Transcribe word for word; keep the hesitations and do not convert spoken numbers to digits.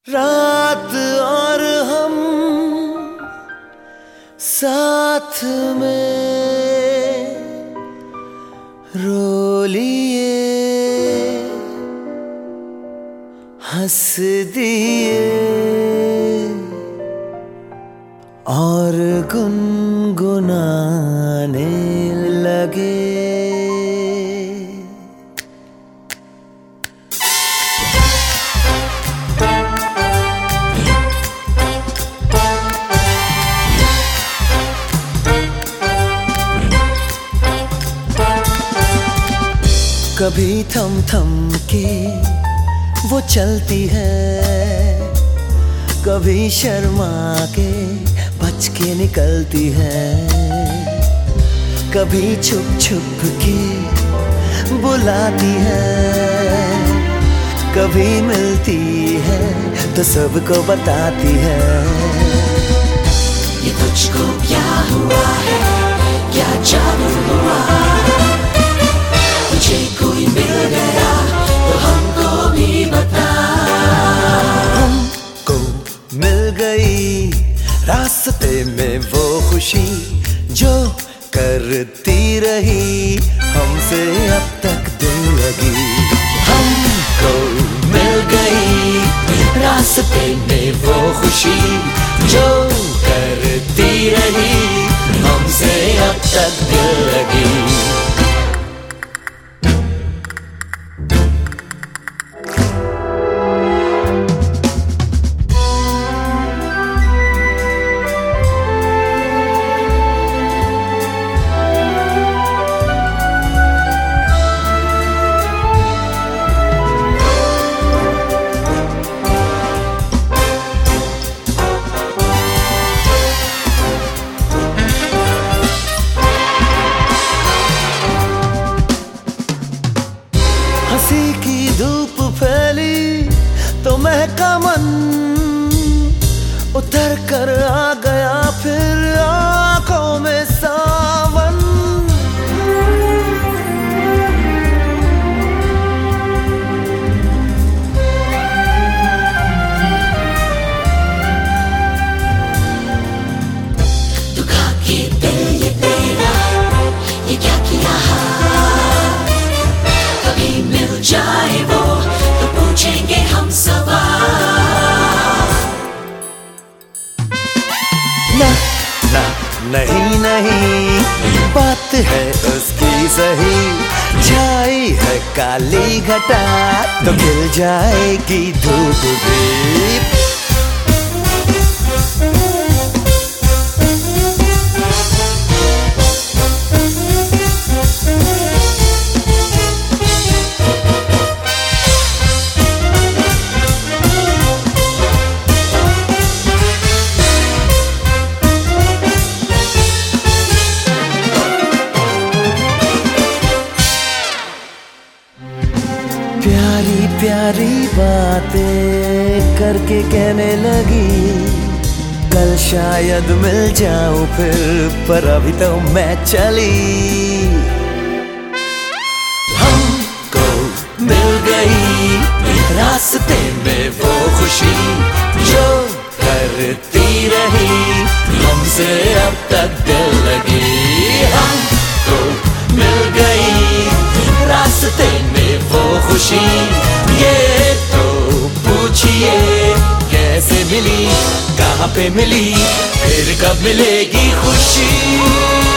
रात और हम साथ में रो लिए, हंस दिए और गुनगुनाने लगे। कभी थम थम के वो चलती है, कभी शर्मा के बच के निकलती है, कभी छुप छुप के बुलाती है, कभी मिलती है तो सबको बताती है। ये तुझको क्या हुआ है, क्या जादू हुआ, तुझे कोई मिल गया तो हमको भी बता। हमको मिल गई रास्ते में वो खुशी जो करती रही हमसे अब तक दिल लगी। हमको मिल गई रास्ते में वो खुशी जो करती रही हमसे अब तक दिल लगी। हंसी की धूप फैली तो महका मन, उतर कर आ गया फिर आंखों में सावन। दुखा के दिल ये तेरा ये क्या किया, कभी मिल जाए वो तो पूछेंगे हम सवाल। ना ना नहीं नहीं बात है उसकी सही, छाई है काली घटा तो खिल जाएगी धूप भी। प्यारी प्यारी बातें करके कहने लगी, कल शायद मिल जाऊं फिर पर अभी तो मैं चली। हमको मिल गई रास्ते में वो खुशी जो करती रही हमसे अब तक दिल लगी। हमको मिल गई रास्ते में वो खुशी, ये तो पूछिए कैसे मिली, कहाँ पे मिली, फिर कब मिलेगी खुशी।